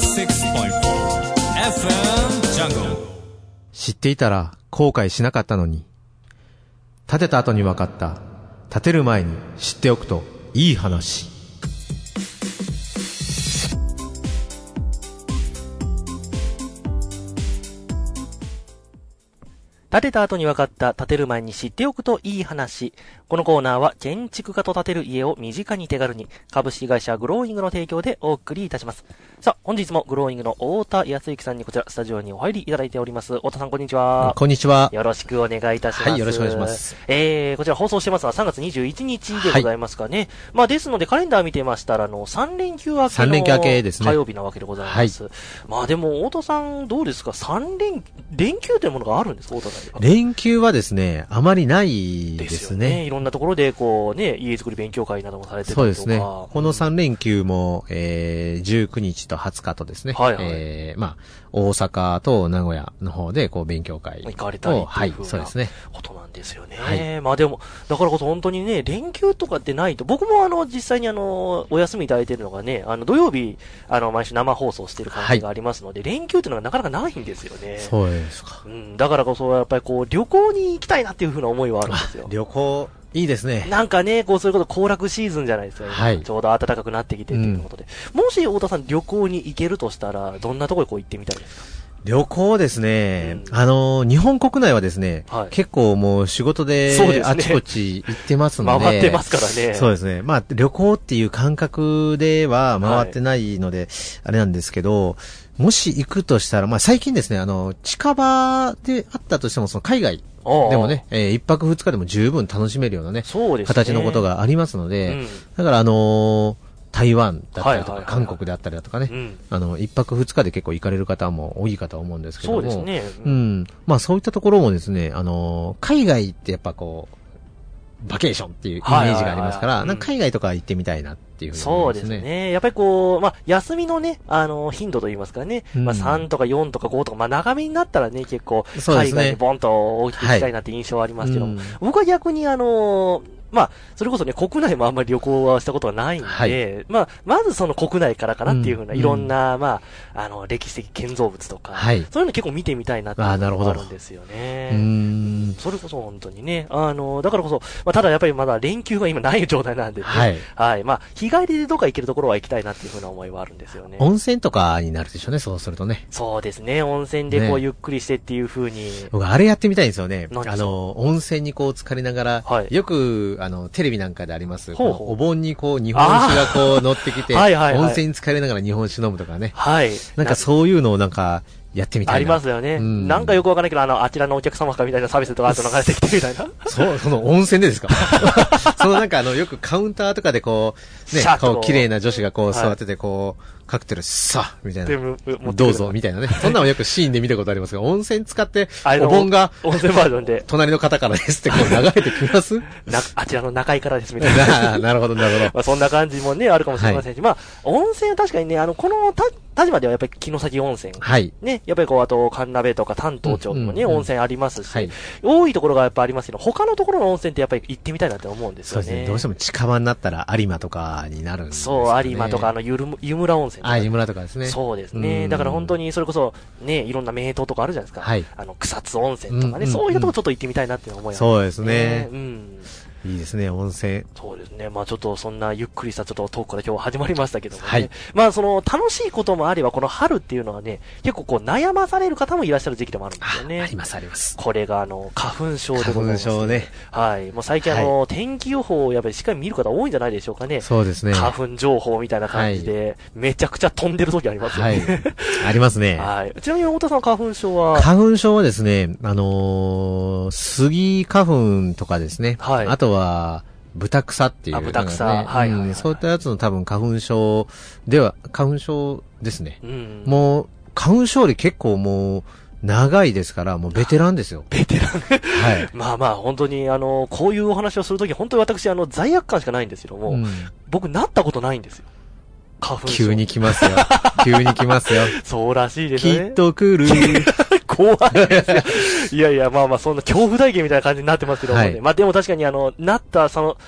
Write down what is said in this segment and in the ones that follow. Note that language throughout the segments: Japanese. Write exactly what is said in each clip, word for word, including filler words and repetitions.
エフエム ジャングル。 知っていたら後悔しなかったのに。建てた後に分かった。建てる前に知っておくといい話。 建てた後に分かった、建てる前に知っておくといい話。このコーナーは建築家と建てる家を身近に手軽に、株式会社グローイングの提供でお送りいたします。さあ、本日もグローイングの太田康之さんにこちらスタジオにお入りいただいております。太田さん、こんにちは。 こんにちは。 よろしくお願いいたします。 はい、よろしくお願いします。 えー、こちら放送してますのはさんがつにじゅういちにちでございますかね。はい、まあですのでカレンダー見てましたら、あの、さん連休明けのさん連休明けですね。 火曜日なわけでございます。はい、まあでも、太田さんどうですか ?さん 連、連休というものがあるんですか太田さん。 連休はですね、あまりないですね。ですよね。 いろんなところでこうね、家づくり勉強会などもされてたりとか。 そうですね。このさん連休も、えー、じゅうくにちとはつかとですね。はいはい。えー、まあ、大阪と名古屋の方でこう勉強会行かれたりっていうはい、そうですね。 ことなんですよね。 はい、 まあでも、だからこそ本当にね、連休とかってないと、僕もあの、実際にあの、お休みいただいてるのがね、あの、土曜日、あの、毎週生放送してる感じがありますので、はい、連休っていうのがなかなかないんですよね。 そうですか。 うん、だからこそやっぱりこう、旅行に行きたいなっていう風な思いはあるんですよ。 旅行、いいですね。 なんかね、こう、そういうこと、行楽シーズンじゃないですか、 はい。 ちょうど暖かくなってきてっていうことで。うん、もし、太田さん、旅行に行けるとしたら、どんなところにこう行ってみたいですか？ 旅行ですね、うん、あの、日本国内はですね、はい、結構もう仕事で、あちこち行ってますので。 回ってますからね。 そうですね。まあ、旅行っていう感覚では回ってないので、はい、あれなんですけど、もし行くとしたら、まあ最近ですね、あの、近場であったとしても、その海外、でもね、えー、一泊二日でも十分楽しめるようなね、そうですね、形のことがありますので、うん、だからあのー、台湾だったりとか、韓国であったりだとかね、うん、あの、一泊二日で結構行かれる方も多いかと思うんですけども、 そうですね。 うん。うん、まあそういったところもですね、あのー、海外ってやっぱこう、バケーションっていうイメージがありますから、なんか海外とか行ってみたいなっていうふうに思いますね。そうですね。 やっぱりこう、まあ、休みのね、あの、頻度といいますかね、うん、まあさんとかよんとかごとか、まあ長めになったらね、結構、海外にボンと大きく行きたいなって印象はありますけども、はい、うん、僕は逆にあのー、まあ、それこそね、国内もあんまり旅行はしたことはないんで、はい、まあ、まずその国内からかなっていうふうな、うん、いろんな、まあ、あの、歴史的建造物とか、はい、そういうの結構見てみたいなっていうのがあるんですよね。 うん、 それこそ本当にね、あの、だからこそ、まあ、ただやっぱりまだ連休が今ない状態なんでね、はい。はい。まあ、日帰りでどっか行けるところは行きたいなっていうふうな思いはあるんですよね。 温泉とかになるでしょうね、そうするとね。 そうですね、温泉でこう、ゆっくりしてっていうふうに、ね。 僕、あれやってみたいんですよね。あの、温泉にこう、浸かりながら、はい、よく、あの、テレビなんかであります。ほうほう、お盆にこう、日本酒がこう乗ってきて、はいはいはい、温泉に浸かりながら日本酒飲むとかね。はい。なんかそういうのをなんか、やってみたいな。 ありますよね。うん、なんかよくわかんないけど、あの、あちらのお客様かみたいなサービスとか後流れてきてみたいな。 そう、その温泉でですかそのなんかあの、よくカウンターとかでこう、ね、こう、綺麗な女子がこう、座っててこう、カクテルさみたいな。どうぞ、みたいなね。そんなのよくシーンで見たことありますが、温泉使って、お盆が、 温泉バージョンで。 隣の方からですってこう流れてきますな、あちらの中井からですみたいな。 なるほど、なるほど。 まあそんな感じもね、あるかもしれませんし、はい、まあ、温泉は確かにね、あの、このた、立場ではやっぱり城崎温泉。はい。ね、やっぱりこう、あと、神鍋とか丹東町にもね、うんうんうん、温泉ありますし、はい、多いところがやっぱありますけど、他のところの温泉ってやっぱり行ってみたいなって思うんですよね。そうですね。 どうしても近場になったら有馬とかになるんですよね。 そう、有馬とか、あの、ゆる、湯村温泉とか。 あ、湯村とかですね。 そうですね。だから本当にそれこそ、ね、いろんな名湯とかあるじゃないですか。はい。あの、草津温泉とかね、うんうんうん、そういうとこちょっと行ってみたいなっていう思いは、ね。 そうですね。 うん。 いいですね、温泉。 そうですね。まあちょっとそんなゆっくりしたちょっとトークから今日は始まりましたけどもね。はい。まあその楽しいこともあれば、この春っていうのはね、結構こう悩まされる方もいらっしゃる時期でもあるんですよね。 あ、ありますあります。 これがあの、花粉症でございます。 花粉症ね。 はい。もう最近あの、はい、天気予報をやっぱりしっかり見る方多いんじゃないでしょうかね。 そうですね。 花粉情報みたいな感じで、はい、めちゃくちゃ飛んでる時ありますよね。はい。 ありますね。 はい。ちなみに太田さん花粉症は花粉症はですね、あのー、杉花粉とかですね。はい。あとは、豚草っていう、ね。あ、 豚草。はい、はい、はい、うん。 そういったやつの多分花粉症では、花粉症ですね。うん、もう、花粉症より結構もう、長いですから、もうベテランですよ。 ベテランはい。まあまあ、本当に、あの、こういうお話をするとき、本当に私、あの、罪悪感しかないんですけども、うん、僕、なったことないんですよ。花粉症。 急に来ますよ。急に来ますよ。 そうらしいですね。 きっと来る。 怖いですよ。いやいや、まあまあ、そんな恐怖体験みたいな感じになってますけどもね。はい、まあでも確かにあの、なった、その、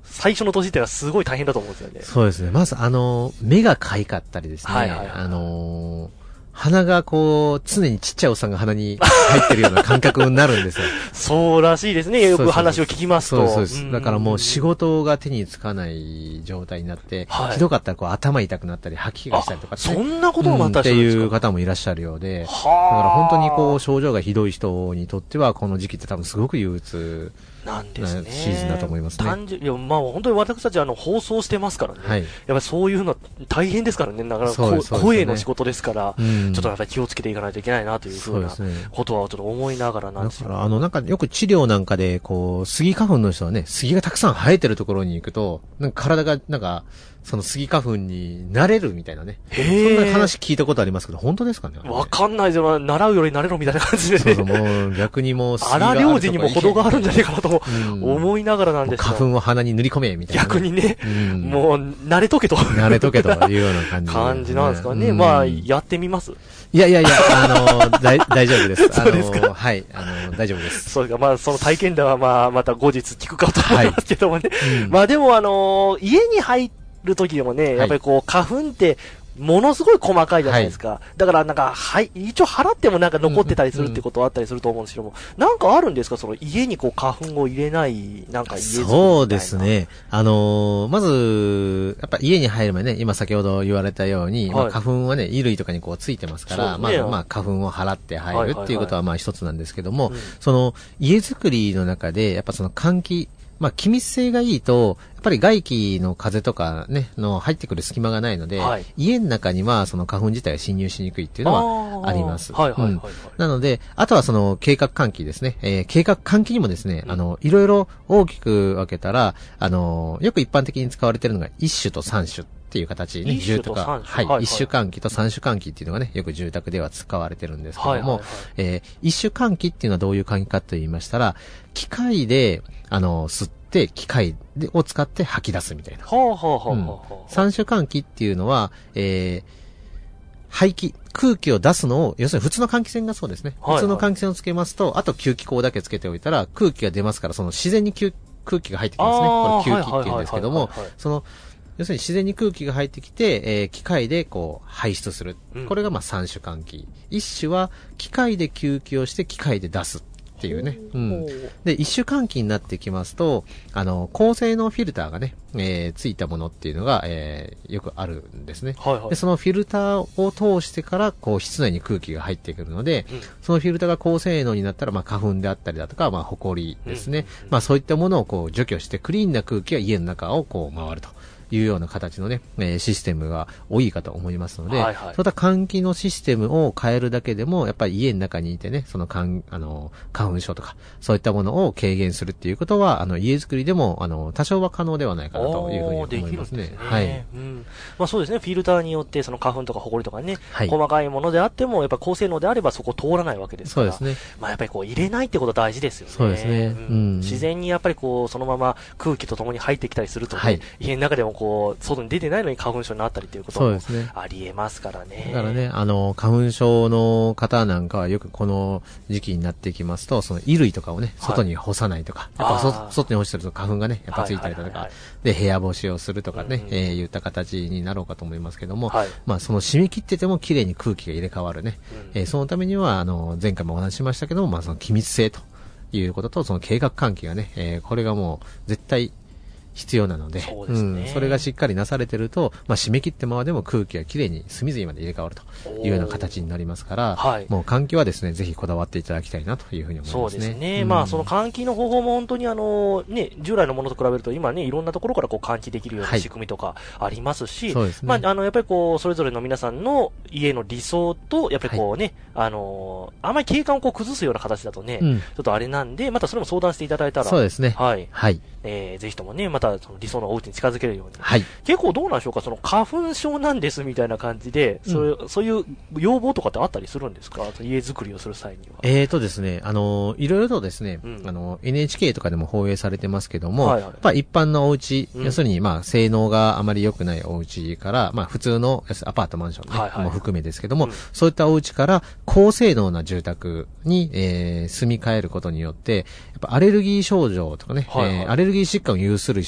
最初の年ってのはすごい大変だと思うんですよね。 そうですね。まずあの、目がかいかったりですね。はいはいはい、あのー、鼻がこう、常にちっちゃいおっさんが鼻に入ってるような感覚になるんですよ。 そうらしいですね。よく話を聞きますと。 そうです。だからもう仕事が手につかない状態になって、はい、ひどかったらこう頭痛くなったり、吐き気がしたりとか、ね、 そんなこともあったりするんですか、うん、 っていう方もいらっしゃるようで、だから本当にこう、症状がひどい人にとっては、この時期って多分すごく憂鬱。 なんですね。 シーズンだと思いますね。 単純、いや、まあ本当に私たちあの放送してますからね。はい。やっぱりそういうの大変ですからね。だから、ね、声の仕事ですから、うん、ちょっとやっぱり気をつけていかないといけないなというふうなことはちょっと思いながらなんですよ。 だからあのなんかよく治療なんかでこう、杉花粉の人はね、杉がたくさん生えてるところに行くと、なんか体がなんか、その杉花粉に慣れるみたいなね。へそんな話聞いたことありますけど、本当ですかね。 わかんないですよ。習うより慣れろみたいな感じで、ね。 そうそう、もう逆にもう杉があるとか。荒療治にも程があるんじゃないかなと思いながらなんですよ。花粉を鼻に塗り込めみたいな、ね。 逆にね、うん、もう慣れとけと。 慣れとけというような感じ、ね。 感じなんですかね。うん、まあ、やってみます。 いやいやいや、あの、大丈夫です。 そうですか。 はい、あの、大丈夫です。 そうですか。まあ、その体験談はまあ、また後日聞くかと思いますけどもね。はいうん、まあでもあの、家に入って、る時でもね、やっぱりこう、花粉って、ものすごい細かいじゃないですか。はい、だからなんか、はい、一応払ってもなんか残ってたりするってことはあったりすると思うんですけども、うん、なんかあるんですかその家にこう花粉を入れない、なんか家作りみたいな。 そうですね。あのー、まず、やっぱ家に入る前ね、今先ほど言われたように、はい、まあ、花粉はね、衣類とかにこうついてますから、ね、まあ、まあ、花粉を払って入るっていうことはまあ一つなんですけども、はいはいはい、その、家作りの中で、やっぱその換気、まあ、気密性がいいと、やっぱり外気の風とかね、の入ってくる隙間がないので、はい、家の中にはその花粉自体が侵入しにくいっていうのはあります。はいはいはいはい、うん。なので、あとはその計画換気ですね。えー、計画換気にもですね、うん、あの、いろいろ大きく分けたら、あの、よく一般的に使われているのが一種と三種。っていう形に、住宅が、はい、はいはい、一種換気と三種換気っていうのがね、よく住宅では使われてるんですけども、はいはいはい、えー、一種換気っていうのはどういう換気かと言いましたら、機械で、あの、吸って、機械でを使って吐き出すみたいな。 はあはあはあはあ、うん、 三種換気っていうのは、えー、排気、空気を出すのを、要するに普通の換気扇がそうですね。はいはい、普通の換気扇をつけますと、あと吸気口だけつけておいたら、空気が出ますから、その自然に空気が入ってきますね。これ吸気っていうんですけども、その、要するに自然に空気が入ってきて、えー、機械でこう排出する。これがまあ三種換気。一種は機械で吸気をして機械で出すっていうね。うん。で、一種換気になってきますと、あの、高性能フィルターがね、えー、ついたものっていうのが、えー、よくあるんですね。はいはい。で、そのフィルターを通してから、こう、室内に空気が入ってくるので、うん、そのフィルターが高性能になったら、まあ、花粉であったりだとか、まあ、埃ですね。うんうんうん、まあ、そういったものをこう、除去して、クリーンな空気が家の中をこう、回ると。いうような形のね、えー、システムが多いかと思いますので、はいはい、そういった換気のシステムを変えるだけでも、やっぱり家の中にいてね、その花、あの、花粉症とか、そういったものを軽減するっていうことは、あの、家づくりでも、あの、多少は可能ではないかなというふうに思いますね。 できるんですね。はい。うん。まあそうですね、フィルターによって、その花粉とか埃とかね、はい、細かいものであっても、やっぱ高性能であればそこ通らないわけですから。そうですね。まあやっぱりこう、入れないってこと大事ですよね。 そうですね。 うん。自然にやっぱりこう、そのまま空気とともに入ってきたりするとね、はい、家の中でもこう、外に出てないのに花粉症になったりということもありえますからね。 だからね、あの、花粉症の方なんかはよくこの時期になってきますと、その衣類とかをね、外に干さないとか、はい、やっぱそ外に干してると花粉がね、やっぱついたりだとか、はいはいはいはい、で、部屋干しをするとかね、うんうん、えー、言った形になろうかと思いますけども、はい、まあその締め切ってても綺麗に空気が入れ替わるね、うん、えー、そのためには、あの、前回もお話ししましたけども、まあその気密性ということと、その計画換気がね、えー、これがもう絶対、必要なので、そうですね、うん、それがしっかりなされてると、まあ、締め切ってまでも空気がきれいに隅々まで入れ替わるというような形になりますから、はい、もう換気はですね、ぜひこだわっていただきたいなというふうに思いますね。 そうですね。 うん、 まあ、その換気の方法も本当にあの、ね、従来のものと比べると今ね、いろんなところからこう換気できるような仕組みとかありますし、はい、そうですね。まあ、あの、やっぱりこう、それぞれの皆さんの家の理想と、やっぱりこうね、はい、あの、あまり景観をこう崩すような形だとね、うん、ちょっとあれなんで、またそれも相談していただいたら、 そうですね。 はい。 はい。 えー、ぜひともね、またその理想のお家に近づけるように。はい。結構どうなんでしょうか、その花粉症なんですみたいな感じで、うん、それそういう要望とかってあったりするんですか、家づくりをする際には。 えーとですね、あの、いろいろとですね、うん、あの、エヌエイチケー とかでも放映されてますけども、はいはい、やっぱ一般のお家、うん、要するにまあ、性能があまり良くないお家から、まあ、普通のアパートマンション、ね、はいはい、も含めですけども、うん、そういったお家から高性能な住宅に、えー、住み替えることによって、やっぱアレルギー症状とかね、はいはい、えー、アレルギー疾患を有する人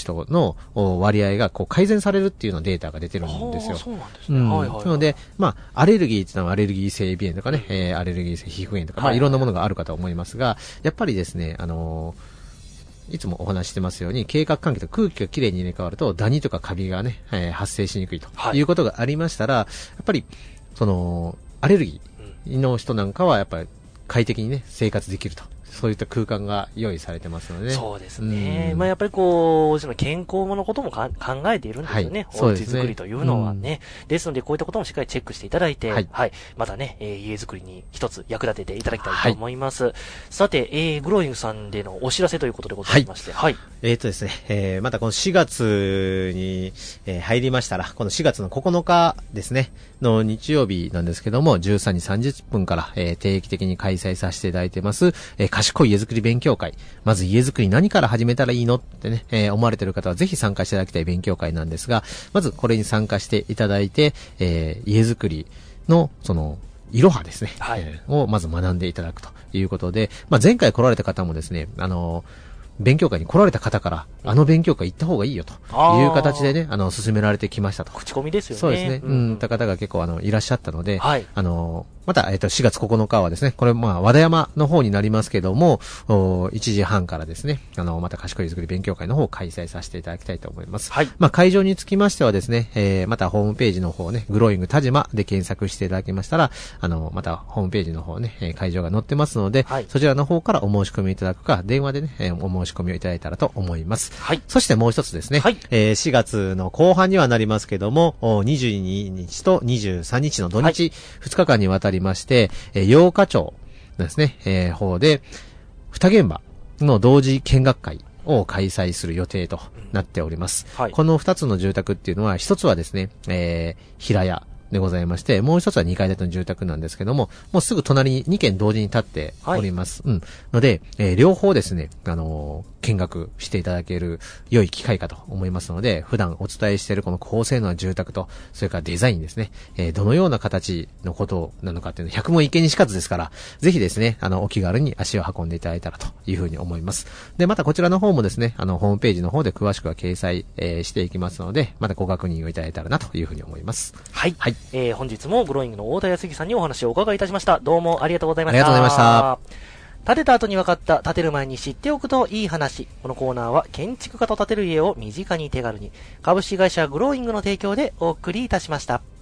人の割合がこう改善されるっていうのデータが出てるんですよ。 そうなんですね。うん、はいはい、はい。 なので、まあ、アレルギーっていうのはアレルギー性鼻炎とかね、えー、アレルギー性皮膚炎とか、まあ、いろんなものがあるかと思いますが、やっぱりですね、あのー、いつもお話してますように、経過環境と空気がきれいに入れ替わると、ダニとかカビがね、えー、発生しにくいということがありましたら、はい、やっぱり、その、アレルギーの人なんかは、やっぱり快適にね、生活できると。そういった空間が用意されてますのでね。 そうですね。うん、まあやっぱりこう、健康のこともか考えているんですよね。はい、お家作りというのはね、うん。ですのでこういったこともしっかりチェックしていただいて、はい。はい、またね、えー、家作りに一つ役立てていただきたいと思います。はい、さて、えー、グローイングさんでのお知らせということでございまして。はい。はい、 えーとですね、えー、またこのしがつに、えー、入りましたら、このしがつのここのかですね、の日曜日なんですけども、じゅうさんじさんじゅっぷんから、えー、定期的に開催させていただいてます、えー、賢い家づくり勉強会。まず家づくり何から始めたらいいのってね、えー、思われている方はぜひ参加していただきたい勉強会なんですが、まずこれに参加していただいて、えー、家づくりの、その、いろはですね、はい、えー、をまず学んでいただくということで、まあ、前回来られた方もですね、あのー、勉強会に来られた方から、あの勉強会行った方がいいよという形でね、あの、進められてきましたと。 口コミですよね。 そうですね。うん、た方が結構あの、いらっしゃったので、はい、あの、また、えっと、しがつここのかはですね、これ、まあ、和田山の方になりますけども、いちじはんからですね、あの、また賢い家づくり勉強会の方を開催させていただきたいと思います。はい。まあ、会場につきましてはですね、えー、またホームページの方ね、グローイング田島で検索していただきましたら、あの、またホームページの方ね、会場が載ってますので、はい、そちらの方からお申し込みいただくか、電話でね、お申し込みをいただいたらと思います。はい。そしてもう一つですね、はい。えー、しがつの後半にはなりますけども、にじゅうににちとにじゅうさんにちの土日、ふつかかんにわたりまして、陽華町ですね、えー、方で、二現場の同時見学会を開催する予定となっております。はい、この二つの住宅っていうのは、一つはですね、えー、平屋でございまして、もう一つはにかい建ての住宅なんですけども、もうすぐ隣ににけん同時に建っております。はい、うん。ので、えー、両方ですね、あのー、見学していただける良い機会かと思いますので、普段お伝えしているこの高性能な住宅と、それからデザインですね、えー、どのような形のことなのかっていうのは百問一見にしかずですから、ぜひですね、あの、お気軽に足を運んでいただいたらというふうに思います。で、またこちらの方もですね、あの、ホームページの方で詳しくは掲載、えー、していきますので、またご確認をいただいたらなというふうに思います。 はい。はい。えー、本日もグローイングの太田康之さんにお話をお伺いいたしました。どうもありがとうございました。 ありがとうございました。 建てた後に分かった、建てる前に知っておくといい話。このコーナーは建築家と建てる家を身近に手軽に、株式会社グローイングの提供でお送りいたしました。